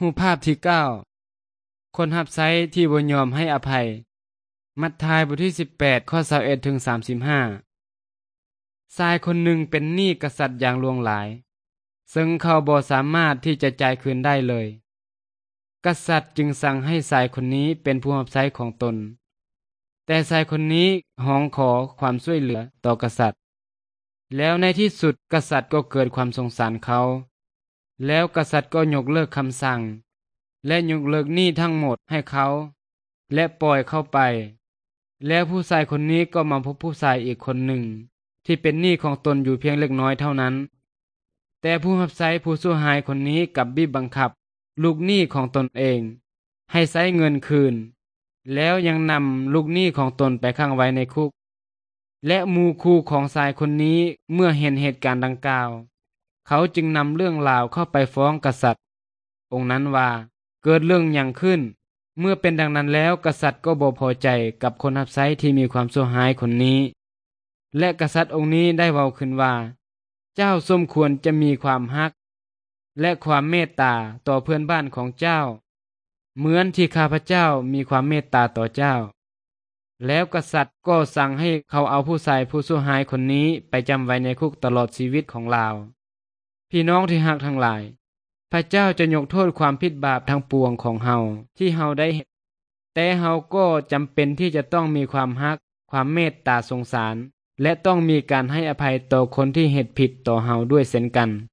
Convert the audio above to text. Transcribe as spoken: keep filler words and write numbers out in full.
รูปภาพที่เก้าคนรับใช้ที่บ่ยอมให้อภัยมัทธิวบทที่สิบแปดข้อยี่สิบเอ็ดถึงสามสิบห้าชายคนหนึ่งเป็นหนี้กษัตริย์อย่างหลวงหลายซึ่งเขาบ่สามารถที่จะจ่ายคืนได้เลยกษัตริย์จึงสั่งให้ชายคนนี้เป็นผู้รับใช้ของตนแต่ชายคนนี้ร้องขอความช่วยเหลือต่อกษัตริย์แล้วในที่สุดกษัตริย์ก็เกิดความสงสารเขาแล้วกษัตริย์ก็ยกเลิกคำสั่งและยกเลิกหนี้ทั้งหมดให้เขาและปล่อยเขาไปแล้วผู้ชายคนนี้ก็มาพบผู้ชายอีกคนหนึ่งที่เป็นหนี้ของตนอยู่เพียงเล็กน้อยเท่านั้นแต่ผู้รับใช้ผู้สู้หายคนนี้กลับบีบบังคับลูกหนี้ของตนเองให้ใช้เงินคืนแล้วยังนำลูกหนี้ของตนไปขังไว้ในคุกและหมู่คู่ของชายคนนี้เมื่อเห็นเหตุการณ์ดังกล่าวเขาจึงนำเรื่องราวเข้าไปฟ้องกษัตริย์องค์นั้นว่าเกิดเรื่องอย่างขึ้นเมื่อเป็นดังนั้นแล้วกษัตริย์ก็บ่พอใจกับคนรับใช้ที่มีความชั่วร้ายคนนี้และกษัตริย์องค์นี้ได้เว้าขึ้นว่าเจ้าสมควรจะมีความฮักและความเมตตาต่อเพื่อนบ้านของเจ้าเหมือนที่ข้าพเจ้ามีความเมตตาต่อเจ้าแล้วกษัตริย์ก็สั่งให้เขาเอาผู้ชายผู้ชั่วร้ายคนนี้ไปจำไว้ในคุกตลอดชีวิตของลาวพี่น้องที่ฮักทั้งหลายพระเจ้าจะยกโทษความผิดบาปทั้งปวงของเฮาที่เฮาได้เฮ็ดแต่เฮาก็จำเป็นที่จะต้องมีความฮักความเมตตาสงสารและต้องมีการให้อภัยต่อคนที่เฮ็ดผิดต่อเฮาด้วยเช่นกัน